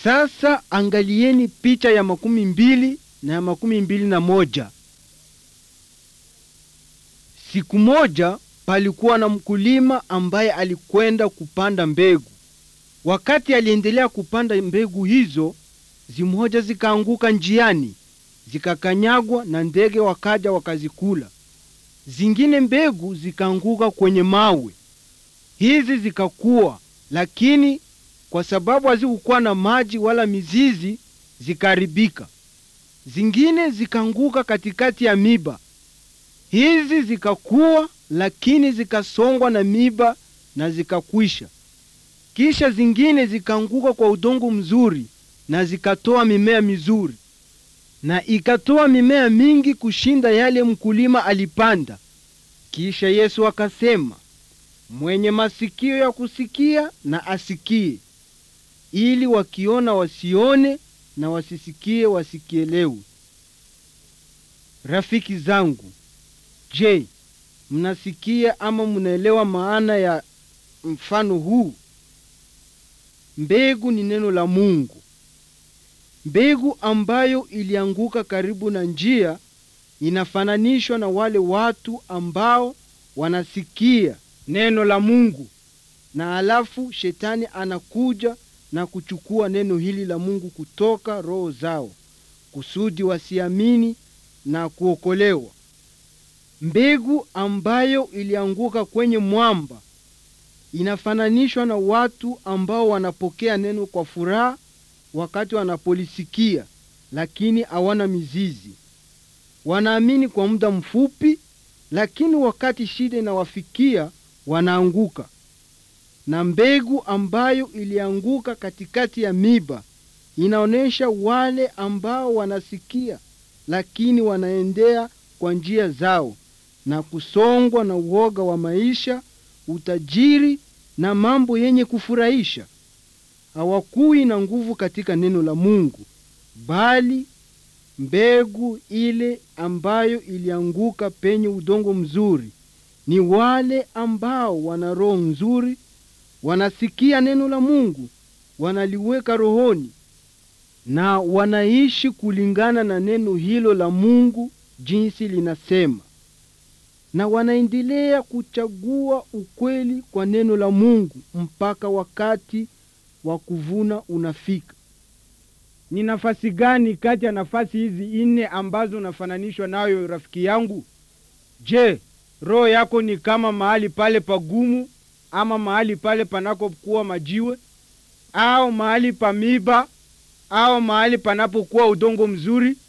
Sasa angalieni picha ya 12 na ya 21. Siku moja palikuwa na mkulima ambaye alikwenda kupanda mbegu. Wakati aliendelea kupanda mbegu hizo, zimoja zikaanguka njiani, zikakanyagwa na ndege wakaja wakazikula. Zingine mbegu zikaanguka kwenye mawe. Hizi zikakua, lakini kwa sababu hazikuwa na maji wala mizizi, zikaharibika. Zingine zikaanguka katikati ya miba. Hizi zikakua, lakini zikasongwa na miba na zikakwisha. Kisha zingine zikaanguka kwa udongo mzuri na zikatoa mimea mizuri, na ikatoa mimea mingi kushinda yale mkulima alipanda. Kisha Yesu akasema, mwenye masikio ya kusikia na asikie, ili wakiona wasione na wasisikie wasikielewe. Rafiki zangu, je, mnasikia ama mnaelewa maana ya mfano huu? Mbegu ni neno la Mungu. Mbegu ambayo ilianguka karibu na njia inafananishwa na wale watu ambao wanasikia neno la Mungu, na alafu shetani anakuja na kuchukua neno hili la Mungu kutoka roho zao kusudi wasiamini na kuokolewa. Mbegu ambayo ilianguka kwenye mwamba inafananishwa na watu ambao wanapokea neno kwa furaha wakati wanapolisikia, lakini hawana mizizi. Wanaamini kwa muda mfupi, lakini wakati shida inawafikia wanaanguka. Na mbegu ambayo ilianguka katikati ya miba inaonesha wale ambao wanasikia, lakini wanaendea kwa njia zao na kusongwa na uoga wa maisha, utajiri na mambo yenye kufurahisha. Hawakui na nguvu katika neno la Mungu, bali mbegu ile ambayo ilianguka penye udongo mzuri ni wale ambao wana roho nzuri, wanasikia neno la Mungu, wanaliweka rohoni na wanaishi kulingana na neno hilo la Mungu jinsi linasema, na wanaendelea kuchagua ukweli kwa neno la Mungu mpaka wakati wa kuvuna unafika. Ni nafasi gani kati ya nafasi hizi 4 ambazo unafananishwa nayo, rafiki yangu? Je, roho yako ni kama mahali pale pagumu, ama mahali pale panakokuwa majiwe, au mahali pa miba, au mahali panapokuwa udongo mzuri?